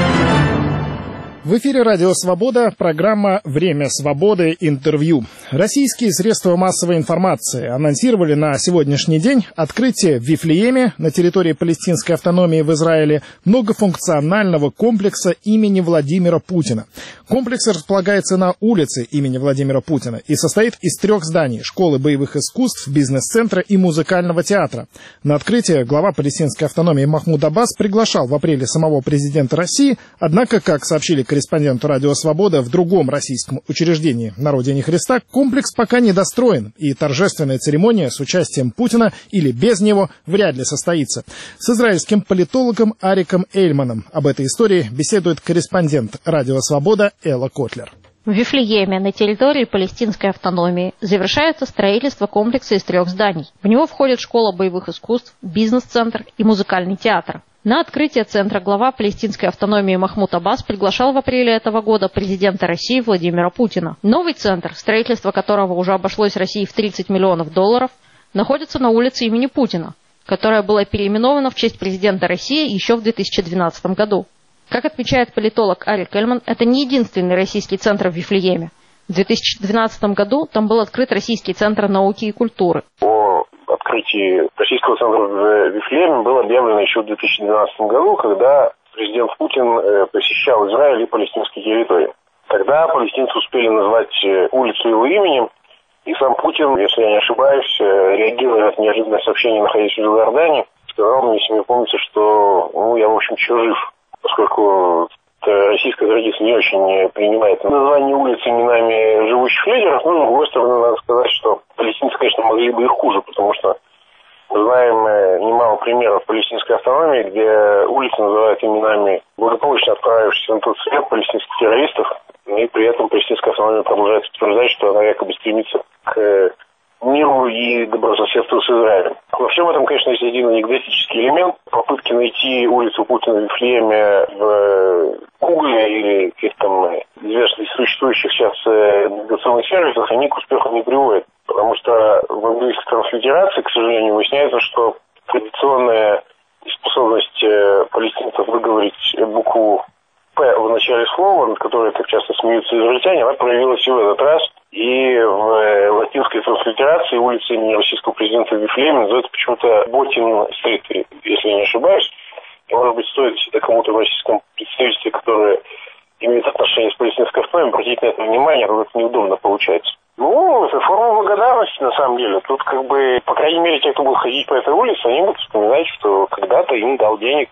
В эфире «Радио Свобода», программа «Время свободы. Интервью». Российские средства массовой информации анонсировали на сегодняшний день открытие в Вифлееме, на территории палестинской автономии в Израиле, многофункционального комплекса имени Владимира Путина. Комплекс располагается на улице имени Владимира Путина и состоит из 3 зданий – школы боевых искусств, бизнес-центра и музыкального театра. На открытие глава палестинской автономии Махмуд Аббас приглашал в апреле самого президента России, однако, как сообщили корреспонденту «Радио Свобода», в другом российском учреждении на родине Христа комплекс пока не достроен, и торжественная церемония с участием Путина или без него вряд ли состоится. С израильским политологом Ариком Эйльманом об этой истории беседует корреспондент «Радио Свобода» Элла Котлер. В Вифлееме на территории палестинской автономии завершается строительство комплекса из 3 зданий. В него входит школа боевых искусств, бизнес-центр и музыкальный театр. На открытие центра глава палестинской автономии Махмуд Аббас приглашал в апреле этого года президента России Владимира Путина. Новый центр, строительство которого уже обошлось России в $30 миллионов, находится на улице имени Путина, которая была переименована в честь президента России еще в 2012 году. Как отмечает политолог Арик Эйльман, это не единственный российский центр в Вифлееме. В 2012 году там был открыт Российский центр науки и культуры. О открытии российского центра в Вифлееме было объявлено еще в 2012 году, когда президент Путин посещал Израиль и палестинские территории. Тогда палестинцы успели назвать улицу его именем, и сам Путин, если я не ошибаюсь, реагируя на неожиданное сообщение, находясь в Иордании, сказал мне, если мне помнится, что я, в общем, еще жив, поскольку российская традиция не очень принимает название улиц именами живущих лидеров, но, с другой стороны, надо сказать, что палестинцы, конечно, могли бы их хуже, потому что мы знаем немало примеров палестинской автономии, где улицы называют именами благополучно отправившихся на тот свет палестинских террористов, и при этом палестинская автономия продолжает утверждать, что она якобы стремится к миру и добрососедству с Израилем. Во всем этом, конечно, есть один анекдотический элемент. Попытки найти улицу Путина в Вифлееме в Гугле или каких-то там известных существующих сейчас навигационных сервисах, они к успеху не приводят. Потому что в английской транслитерации, к сожалению, выясняется, что традиционная способность палестинцев выговорить букву «П» в начале слова, над которой так часто смеются израильтяне, она проявилась и в этот раз. И в латинской транслитерации улица имени российского президента в Вифлееме называется почему-то Ботин-стрит, если я не ошибаюсь. И, может быть, стоит всегда кому-то в российском представительстве, которое имеет отношение с палестинской автономией, обратить на это внимание, а то это неудобно получается. Это форма благодарности, на самом деле. Тут, по крайней мере, те, кто будет ходить по этой улице, они будут вспоминать, что когда-то им дал денег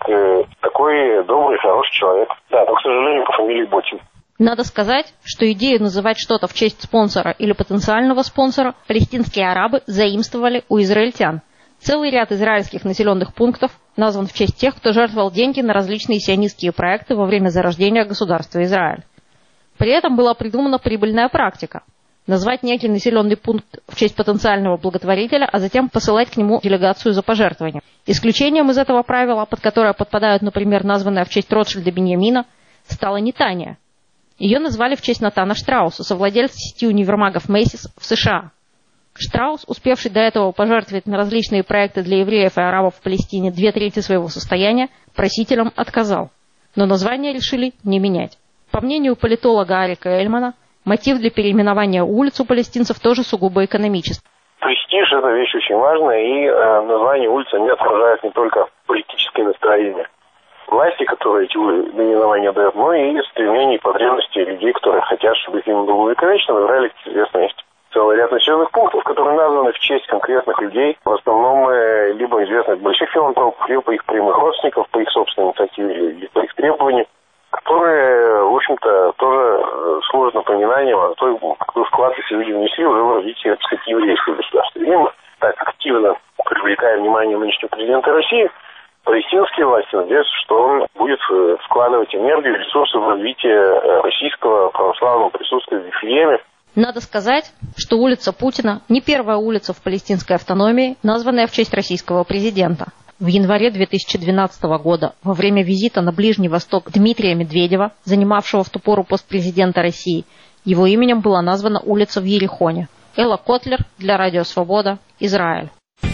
такой добрый, хороший человек. Да, но, к сожалению, по фамилии Ботин. Надо сказать, что идею называть что-то в честь спонсора или потенциального спонсора палестинские арабы заимствовали у израильтян. Целый ряд израильских населенных пунктов назван в честь тех, кто жертвовал деньги на различные сионистские проекты во время зарождения государства Израиль. При этом была придумана прибыльная практика – назвать некий населенный пункт в честь потенциального благотворителя, а затем посылать к нему делегацию за пожертвование. Исключением из этого правила, под которое подпадают, например, названная в честь Ротшильда Беньямина, стала Нетания. Ее назвали в честь Натана Штрауса, совладельца сети универмагов Мэйсис в США. Штраус, успевший до этого пожертвовать на различные проекты для евреев и арабов в Палестине 2/3 своего состояния, просителям отказал. Но название решили не менять. По мнению политолога Арика Эльмана, мотив для переименования улиц у палестинцев тоже сугубо экономический. Престиж – это вещь очень важная, и название улицы не отражает не только политическое настроение власти, которые эти наименования дают, но и стремление и потребности людей, которые хотят, чтобы их имя было увековечено. В Израиле, как известно, есть целый ряд населенных пунктов, которые названы в честь конкретных людей, в основном либо известных больших филантропов, либо их прямых родственников по их собственной инициативе или по их требованию, которые, в общем-то, тоже служат напоминанием о том, какой вклад эти люди внесли уже в развитие, так сказать, еврейского государства. И мы так активно привлекая внимание нынешнего президента России, палестинские власти надеются, что он будет вкладывать энергию и ресурсы в развитие российского православного присутствия в Вифлееме. Надо сказать, что улица Путина не первая улица в палестинской автономии, названная в честь российского президента. В январе 2012 года, во время визита на Ближний Восток Дмитрия Медведева, занимавшего в ту пору пост президента России, его именем была названа улица в Ерихоне. Элла Котлер для Радио Свобода, Израиль.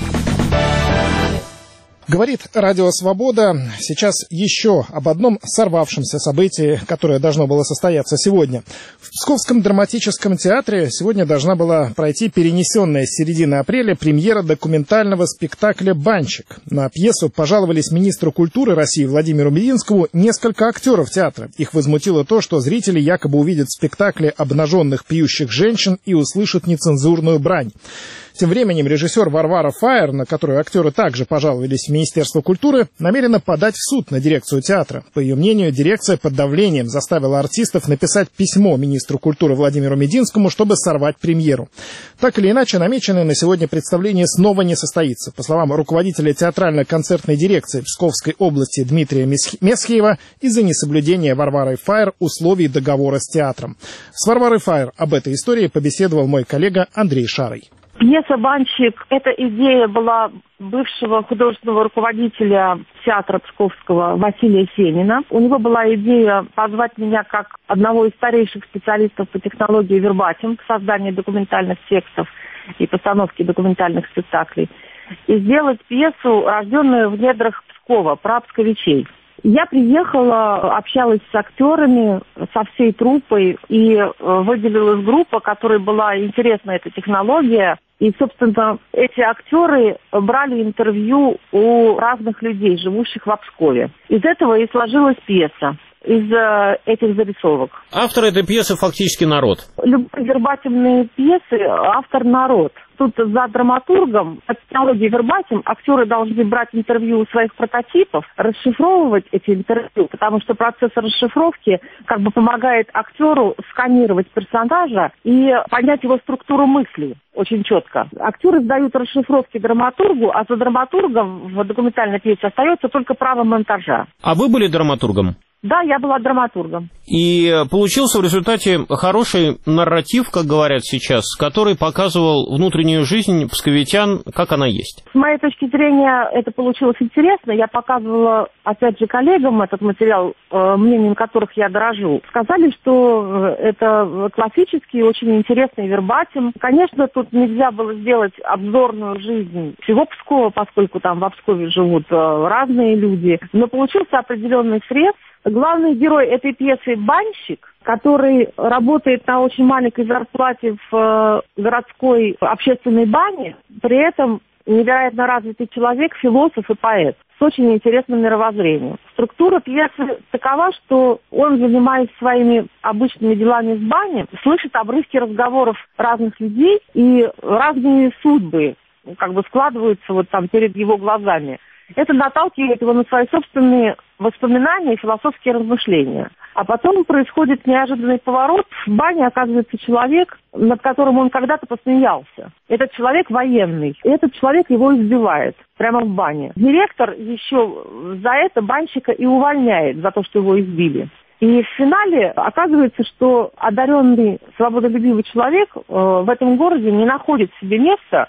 Говорит Радио Свобода. Сейчас еще об одном сорвавшемся событии, которое должно было состояться сегодня. В Псковском драматическом театре сегодня должна была пройти перенесенная с середины апреля премьера документального спектакля «Банщик». На пьесу пожаловались министру культуры России Владимиру Мединскому несколько актеров театра. Их возмутило то, что зрители якобы увидят в спектакле обнаженных пьющих женщин и услышат нецензурную брань. Тем временем режиссер Варвара Фаер, на которую актеры также пожаловались в Министерство культуры, намерена подать в суд на дирекцию театра. По ее мнению, дирекция под давлением заставила артистов написать письмо министру культуры Владимиру Мединскому, чтобы сорвать премьеру. Так или иначе, намеченное на сегодня представление снова не состоится. По словам руководителя театрально-концертной дирекции Псковской области Дмитрия Месхиева, из-за несоблюдения Варварой Фаер условий договора с театром. С Варварой Фаер об этой истории побеседовал мой коллега Андрей Шарый. Пьеса «Банщик» — эта идея была бывшего художественного руководителя театра Псковского Василия Сенина. У него была идея позвать меня как одного из старейших специалистов по технологии вербатим к созданию документальных текстов и постановке документальных спектаклей и сделать пьесу, рожденную в недрах Пскова, про псковичей. Я приехала, общалась с актерами, со всей труппой, и выделилась группа, которой была интересна эта технология. И, собственно, эти актеры брали интервью у разных людей, живущих в Пскове. Из этого и сложилась пьеса, из этих зарисовок. Автор этой пьесы фактически народ. Любые вербатимные пьесы автор народ. Тут за драматургом, по технологии вербатим, актеры должны брать интервью у своих прототипов, расшифровывать эти интервью, потому что процесс расшифровки как бы помогает актеру сканировать персонажа и понять его структуру мыслей очень четко. Актеры сдают расшифровки драматургу, а за драматургом в документальной пьесе остается только право монтажа. А вы были драматургом? Да, я была драматургом. И получился в результате хороший нарратив, как говорят сейчас, который показывал внутреннюю жизнь псковитян, как она есть. С моей точки зрения, это получилось интересно. Я показывала, опять же, коллегам этот материал, мнением которых я дорожу. Сказали, что это классический, очень интересный вербатим. Конечно, тут нельзя было сделать обзорную жизнь всего Пскова, поскольку там в Пскове живут разные люди. Но получился определенный срез. Главный герой этой пьесы — банщик, который работает на очень маленькой зарплате в городской общественной бане, при этом невероятно развитый человек, философ и поэт с очень интересным мировоззрением. Структура пьесы такова, что он, занимаясь своими обычными делами в бане, слышит обрывки разговоров разных людей, и разные судьбы как бы складываются вот там перед его глазами. Это наталкивает его на свои собственные воспоминания и философские размышления. А потом происходит неожиданный поворот. В бане оказывается человек, над которым он когда-то посмеялся. Этот человек военный. И этот человек его избивает прямо в бане. Директор еще за это банщика и увольняет, за то, что его избили. И в финале оказывается, что одаренный, свободолюбивый человек в этом городе не находит себе места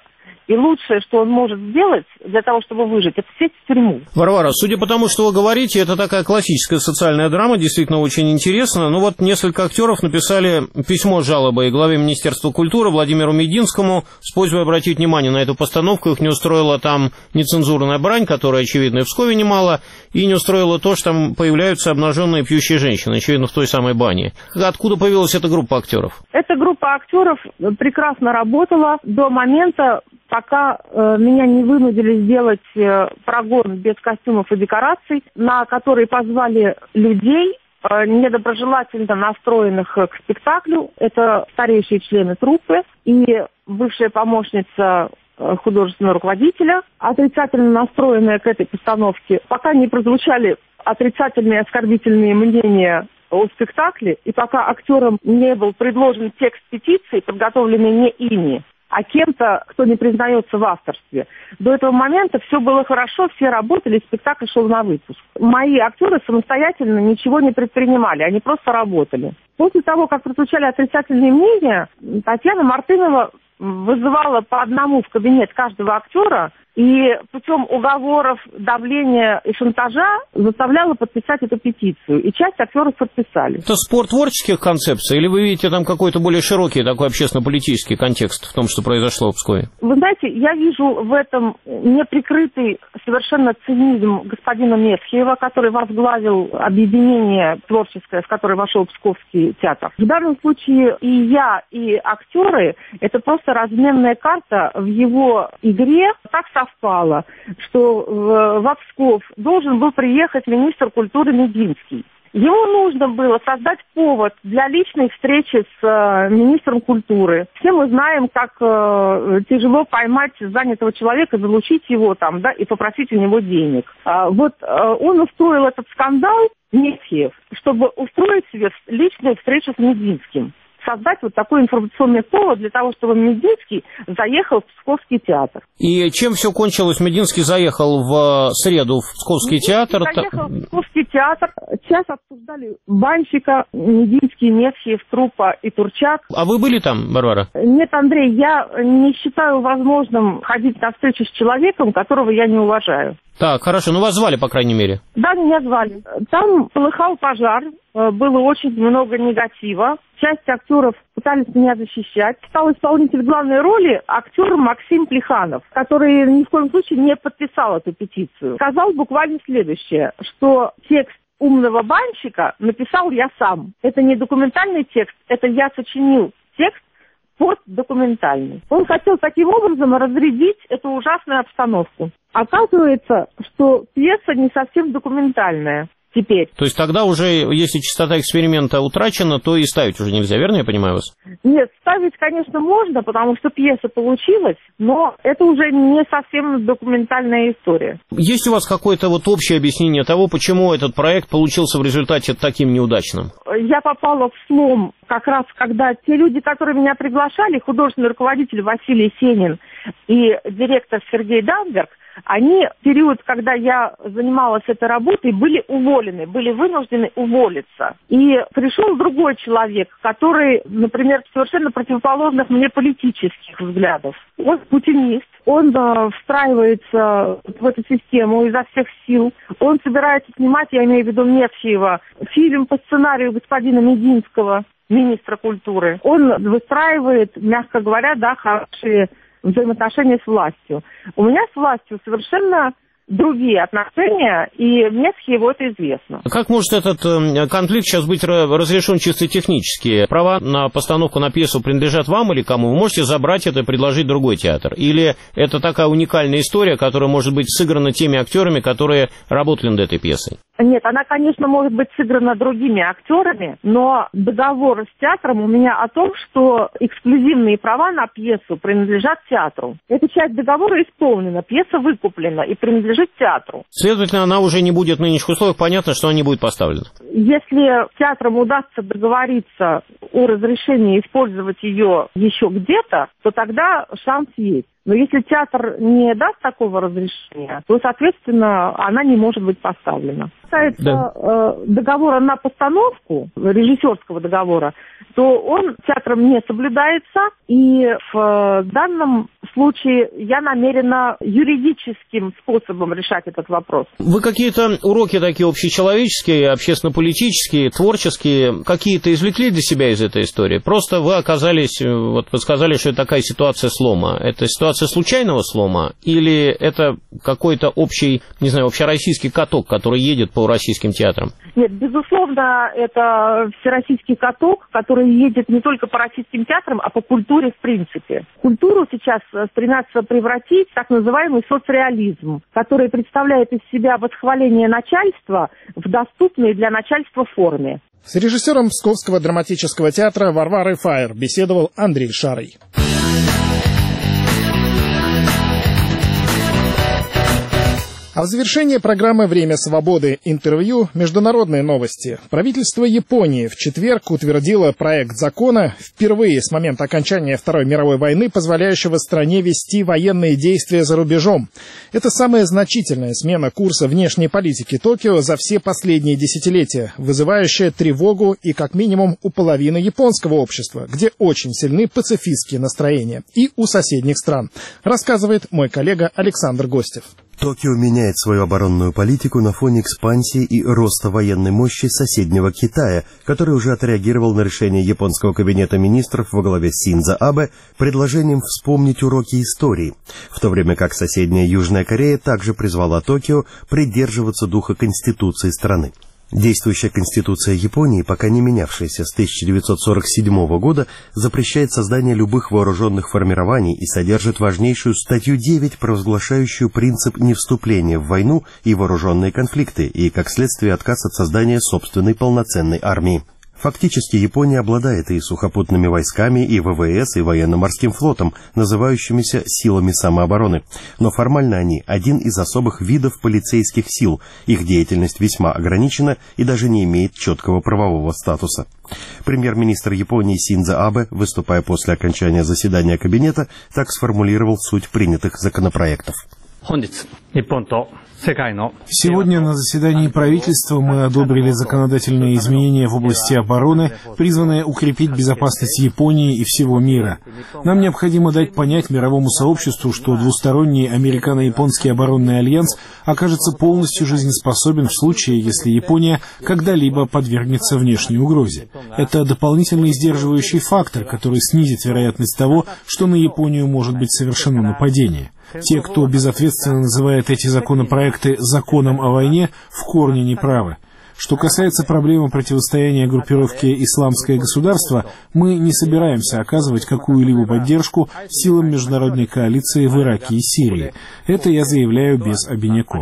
И лучшее, что он может сделать для того, чтобы выжить, это сесть в тюрьму. Варвара, судя по тому, что вы говорите, это такая классическая социальная драма, действительно очень интересно. Ну вот несколько актеров написали письмо с жалобой главе Министерства культуры Владимиру Мединскому с просьбой обратить внимание на эту постановку. Их не устроила там нецензурная брань, которая, очевидно, и в Пскове немало, и не устроило то, что там появляются обнаженные пьющие женщины, очевидно, в той самой бане. Откуда появилась эта группа актеров? Эта группа актеров прекрасно работала до момента, пока меня не вынудили сделать прогон без костюмов и декораций, на который позвали людей, недоброжелательно настроенных к спектаклю. Это старейшие члены труппы и бывшая помощница художественного руководителя, отрицательно настроенная к этой постановке. Пока не прозвучали отрицательные оскорбительные мнения о спектакле, и пока актерам не был предложен текст петиции, подготовленный не ими, а кем-то, кто не признается в авторстве. До этого момента все было хорошо, все работали, спектакль шел на выпуск. Мои актеры самостоятельно ничего не предпринимали, они просто работали. После того, как прозвучали отрицательные мнения, Татьяна Мартынова вызывала по одному в кабинет каждого актера и путем уговоров, давления и шантажа заставляла подписать эту петицию. И часть актеров подписали. Это спор творческих концепций, или вы видите там какой-то более широкий такой общественно-политический контекст в том, что произошло в Пскове? Вы знаете, я вижу в этом неприкрытый совершенно цинизм господина Мецхиева, который возглавил объединение творческое, в которое вошел Псковский театр. В данном случае и я, и актеры — это просто разменная карта в его игре. Так совпало, что в Псков должен был приехать министр культуры Мединский. Ему нужно было создать повод для личной встречи с министром культуры. Все мы знаем, как тяжело поймать занятого человека, залучить его там, да, и попросить у него денег. Вот он устроил этот скандал, Мецхиев, чтобы устроить себе личную встречу с Мединским. Создать вот такой информационный повод для того, чтобы Мединский заехал в Псковский театр. И чем все кончилось? Мединский заехал в среду в Псковский театр. Заехал в Псковский театр. Час обсуждали банщика, Мединский, Мецхиев, Труппа и Турчак. А вы были там, Варвара? Нет, Андрей, я не считаю возможным ходить на встречу с человеком, которого я не уважаю. Так, хорошо, ну вас звали, по крайней мере. Да, меня звали. Там полыхал пожар, было очень много негатива. Часть актеров пытались меня защищать. Стал исполнитель главной роли актер Максим Плеханов, который ни в коем случае не подписал эту петицию. Сказал буквально следующее, что текст «Умного банщика» написал я сам. Это не документальный текст, это я сочинил текст под документальный. Он хотел таким образом разрядить эту ужасную обстановку. Оказывается, что пьеса не совсем документальная теперь. То есть тогда уже, если частота эксперимента утрачена, то и ставить уже нельзя, верно я понимаю вас? Нет, ставить, конечно, можно, потому что пьеса получилась, но это уже не совсем документальная история. Есть у вас какое-то вот общее объяснение того, почему этот проект получился в результате таким неудачным? Я попала в слом как раз, когда те люди, которые меня приглашали, художественный руководитель Василий Сенин и директор Сергей Дамберг, они в период, когда я занималась этой работой, были уволены, были вынуждены уволиться. И пришел другой человек, который, например, совершенно противоположных мне политических взглядов. Он путинист, он встраивается в эту систему изо всех сил. Он собирается снимать, я имею в виду Мецхиева, фильм по сценарию господина Мединского, министра культуры. Он выстраивает, мягко говоря, да, хорошие взаимоотношения с властью. У меня с властью совершенно другие отношения, и Мецхиеву это известно. Как может этот конфликт сейчас быть разрешен чисто технически? Права на постановку на пьесу принадлежат вам или кому? Вы можете забрать это и предложить другой театр? Или это такая уникальная история, которая может быть сыграна теми актерами, которые работали над этой пьесой? Нет, она, конечно, может быть сыграна другими актерами, но договор с театром у меня о том, что эксклюзивные права на пьесу принадлежат театру. Эта часть договора исполнена, пьеса выкуплена и принадлежит театру. Следовательно, она уже не будет в нынешних условиях, понятно, что она не будет поставлена. Если театрам удастся договориться о разрешении использовать ее еще где-то, то тогда шанс есть. Но если театр не даст такого разрешения, то, соответственно, она не может быть поставлена. Что касается договора на постановку, режиссерского договора, то он театром не соблюдается, и в данном случае я намерена юридическим способом решать этот вопрос. Вы какие-то уроки такие общечеловеческие, общественно-политические, творческие, какие-то извлекли для себя из этой истории? Просто вы оказались, вот вы сказали, что это такая ситуация слома. Это ситуация случайного слома или это какой-то общий, не знаю, общероссийский каток, который едет по российским театрам? Нет, безусловно, это всероссийский каток, который едет не только по российским театрам, а по культуре в принципе. Культуру сейчас стремятся превратить в так называемый соцреализм, который представляет из себя восхваление начальства в доступной для начальства форме. С режиссером Псковского драматического театра Варварой Фаер беседовал Андрей Шарый. А в завершение программы «Время свободы» интервью «Международные новости». Правительство Японии в четверг утвердило проект закона, впервые с момента окончания Второй мировой войны, позволяющего стране вести военные действия за рубежом. Это самая значительная смена курса внешней политики Токио за все последние десятилетия, вызывающая тревогу и как минимум у половины японского общества, где очень сильны пацифистские настроения, и у соседних стран, рассказывает мой коллега Александр Гостев. Токио меняет свою оборонную политику на фоне экспансии и роста военной мощи соседнего Китая, который уже отреагировал на решение японского кабинета министров во главе с Синдзо Абе предложением вспомнить уроки истории, в то время как соседняя Южная Корея также призвала Токио придерживаться духа конституции страны. Действующая Конституция Японии, пока не менявшаяся с 1947 года, запрещает создание любых вооруженных формирований и содержит важнейшую статью 9, провозглашающую принцип невступления в войну и вооруженные конфликты, и, как следствие, отказ от создания собственной полноценной армии. Фактически Япония обладает и сухопутными войсками, и ВВС, и военно-морским флотом, называющимися силами самообороны. Но формально они один из особых видов полицейских сил. Их деятельность весьма ограничена и даже не имеет четкого правового статуса. Премьер-министр Японии Синдзо Абе, выступая после окончания заседания кабинета, так сформулировал суть принятых законопроектов. Сегодня на заседании правительства мы одобрили законодательные изменения в области обороны, призванные укрепить безопасность Японии и всего мира. Нам необходимо дать понять мировому сообществу, что двусторонний американо-японский оборонный альянс окажется полностью жизнеспособен в случае, если Япония когда-либо подвергнется внешней угрозе. Это дополнительный сдерживающий фактор, который снизит вероятность того, что на Японию может быть совершено нападение. Те, кто безответственно называет эти законопроекты «законом о войне», в корне неправы. Что касается проблемы противостояния группировке «Исламское государство», мы не собираемся оказывать какую-либо поддержку силам международной коалиции в Ираке и Сирии. Это я заявляю без обиняков.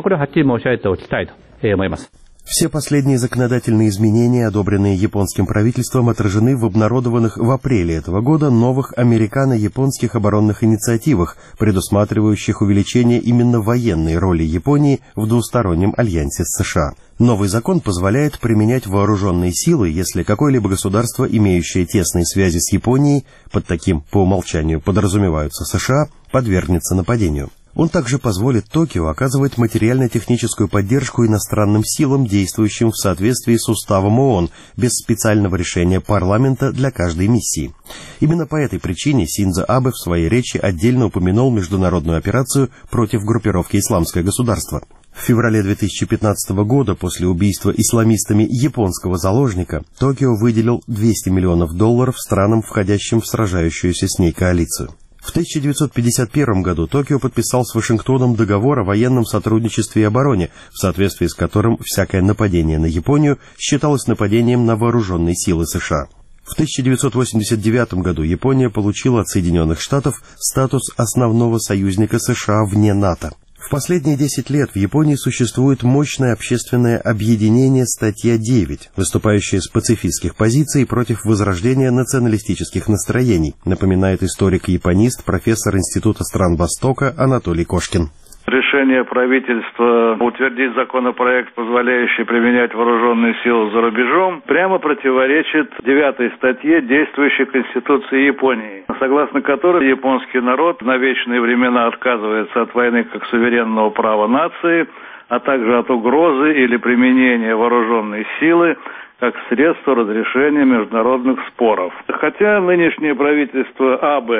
Все последние законодательные изменения, одобренные японским правительством, отражены в обнародованных в апреле этого года новых американо-японских оборонных инициативах, предусматривающих увеличение именно военной роли Японии в двустороннем альянсе с США. Новый закон позволяет применять вооруженные силы, если какое-либо государство, имеющее тесные связи с Японией, под таким по умолчанию подразумеваются США, подвергнется нападению. Он также позволит Токио оказывать материально-техническую поддержку иностранным силам, действующим в соответствии с уставом ООН, без специального решения парламента для каждой миссии. Именно по этой причине Синдзо Абе в своей речи отдельно упомянул международную операцию против группировки «Исламское государство». В феврале 2015 года, после убийства исламистами японского заложника, Токио выделил $200 миллионов странам, входящим в сражающуюся с ней коалицию. В 1951 году Токио подписал с Вашингтоном договор о военном сотрудничестве и обороне, в соответствии с которым всякое нападение на Японию считалось нападением на вооруженные силы США. В 1989 году Япония получила от Соединенных Штатов статус основного союзника США вне НАТО. В последние 10 лет в Японии существует мощное общественное объединение «Статья 9», выступающее с пацифистских позиций против возрождения националистических настроений, напоминает историк-японист, профессор Института стран Востока Анатолий Кошкин. Решение правительства утвердить законопроект, позволяющий применять вооруженные силы за рубежом, прямо противоречит 9 статье действующей Конституции Японии, согласно которой японский народ на вечные времена отказывается от войны как суверенного права нации, а также от угрозы или применения вооруженной силы как средство разрешения международных споров. Хотя нынешнее правительство Абе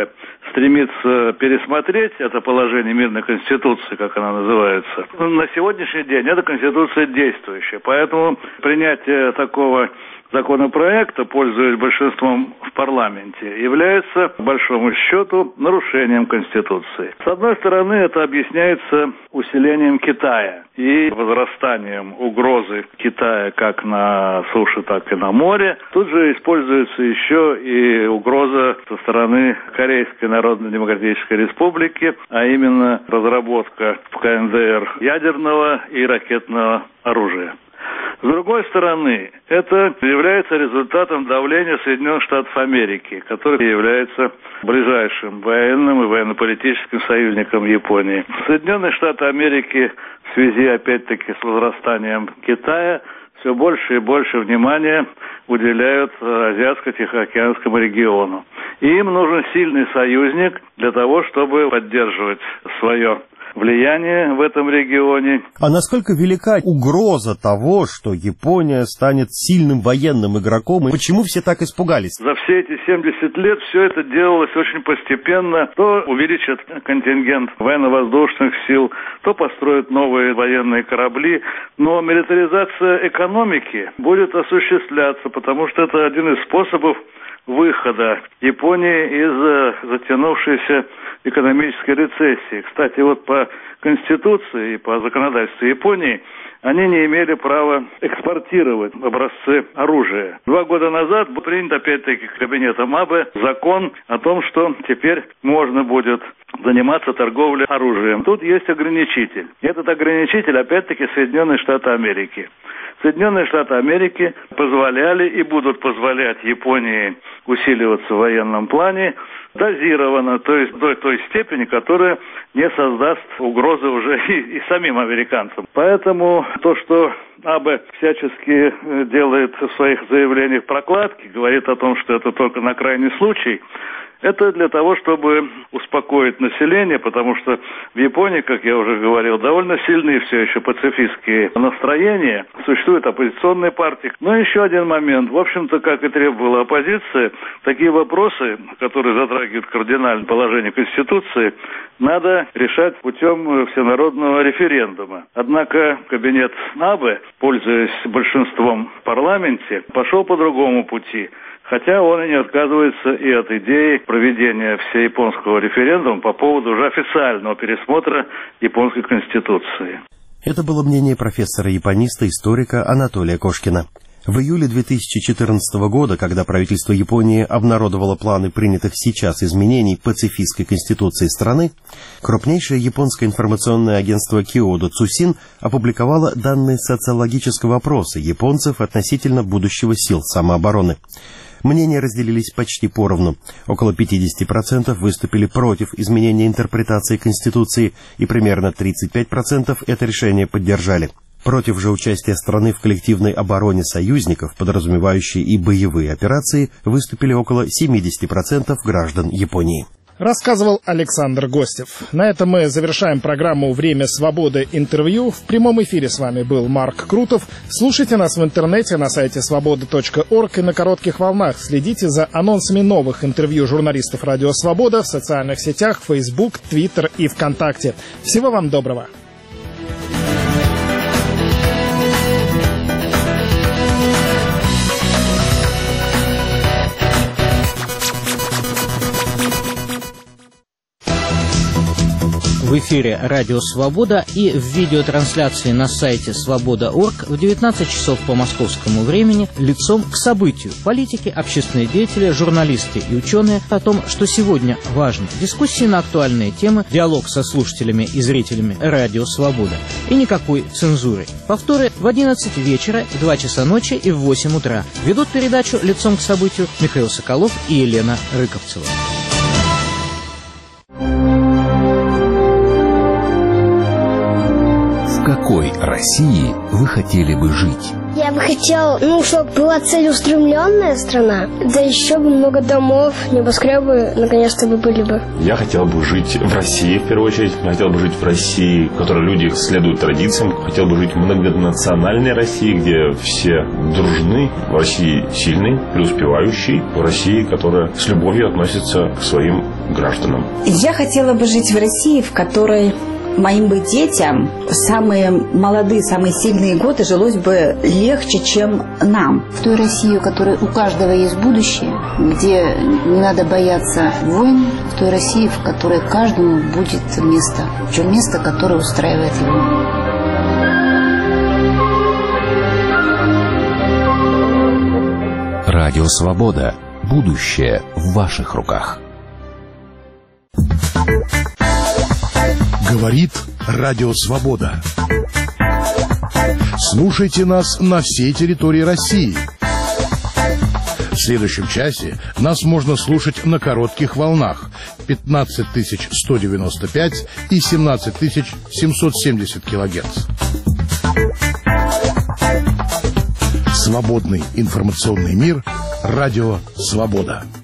стремится пересмотреть это положение мирной конституции, как она называется. На сегодняшний день эта конституция действующая, поэтому принятие такого законопроекта, пользуясь большинством в парламенте, является, по большому счету, нарушением Конституции. С одной стороны, это объясняется усилением Китая и возрастанием угрозы Китая как на суше, так и на море. Тут же используется еще и угроза со стороны Корейской Народно-Демократической Республики, а именно разработка в КНДР ядерного и ракетного оружия. С другой стороны, это является результатом давления Соединенных Штатов Америки, который является ближайшим военным и военно-политическим союзником Японии. Соединенные Штаты Америки в связи, опять-таки, с возрастанием Китая все больше и больше внимания уделяют Азиатско-Тихоокеанскому региону. И им нужен сильный союзник для того, чтобы поддерживать свое влияние в этом регионе. А насколько велика угроза того, что Япония станет сильным военным игроком, и почему все так испугались? За все эти 70 лет все это делалось очень постепенно. То увеличат контингент военно-воздушных сил, то построят новые военные корабли. Но милитаризация экономики будет осуществляться, потому что это один из способов выхода Японии из затянувшейся экономической рецессии. Кстати, вот по Конституции и по законодательству Японии они не имели права экспортировать образцы оружия. 2 года назад был принят, опять-таки, кабинетом Абе закон о том, что теперь можно будет заниматься торговлей оружием. Тут есть ограничитель. Этот ограничитель, опять-таки, Соединенные Штаты Америки. Соединенные Штаты Америки позволяли и будут позволять Японии усиливаться в военном плане дозированно, то есть до той степени, которая не создаст угрозы уже и самим американцам. Поэтому то, что Абе всячески делает в своих заявлениях прокладки, говорит о том, что это только на крайний случай, это для того, чтобы успокоить население, потому что в Японии, как я уже говорил, довольно сильные все еще пацифистские настроения. Существуют оппозиционные партии. Но еще один момент. В общем-то, как и требовала оппозиция, такие вопросы, которые затрагивают кардинальное положение Конституции, надо решать путем всенародного референдума. Однако кабинет Абе, пользуясь большинством в парламенте, пошел по другому пути. Хотя он и не отказывается и от идеи проведения всеяпонского референдума по поводу уже официального пересмотра японской конституции. Это было мнение профессора-япониста, историка Анатолия Кошкина. В июле 2014 года, когда правительство Японии обнародовало планы принятых сейчас изменений пацифистской конституции страны, крупнейшее японское информационное агентство Киодо Цусин опубликовало данные социологического опроса японцев относительно будущего сил самообороны. Мнения разделились почти поровну. Около 50% выступили против изменения интерпретации Конституции, и примерно 35% это решение поддержали. Против же участия страны в коллективной обороне союзников, подразумевающей и боевые операции, выступили около 70% граждан Японии. Рассказывал Александр Гостев. На этом мы завершаем программу «Время свободы. Интервью». В прямом эфире с вами был Марк Крутов. Слушайте нас в интернете на сайте свобода.орг и на коротких волнах. Следите за анонсами новых интервью журналистов «Радио Свобода» в социальных сетях Facebook, Twitter и ВКонтакте. Всего вам доброго. В эфире «Радио Свобода» и в видеотрансляции на сайте свобода.орг в 19 часов по московскому времени лицом к событию. Политики, общественные деятели, журналисты и ученые о том, что сегодня важно. Дискуссии на актуальные темы, диалог со слушателями и зрителями «Радио Свобода». И никакой цензуры. Повторы в 11 вечера, в 2 часа ночи и в 8 утра. Ведут передачу лицом к событию Михаил Соколов и Елена Рыковцева. В какой России вы хотели бы жить? Я бы хотел, чтобы была целеустремленная страна, да еще бы много домов, небоскребы наконец-то бы были бы. Я хотел бы жить в России, в первую очередь. Я хотел бы жить в России, в которой люди следуют традициям. Хотел бы жить в многонациональной России, где все дружны. В России сильной, преуспевающей. В России, которая с любовью относится к своим гражданам. Я хотела бы жить в России, в которой моим бы детям самые молодые, самые сильные годы жилось бы легче, чем нам. В той России, у которой у каждого есть будущее, где не надо бояться войн, в той России, в которой каждому будет место, причем место, которое устраивает его. Радио «Свобода». Будущее в ваших руках. Говорит Радио «Свобода». Слушайте нас на всей территории России. В следующем часе нас можно слушать на коротких волнах 15195 и 17770 килогерц. Свободный информационный мир. Радио «Свобода».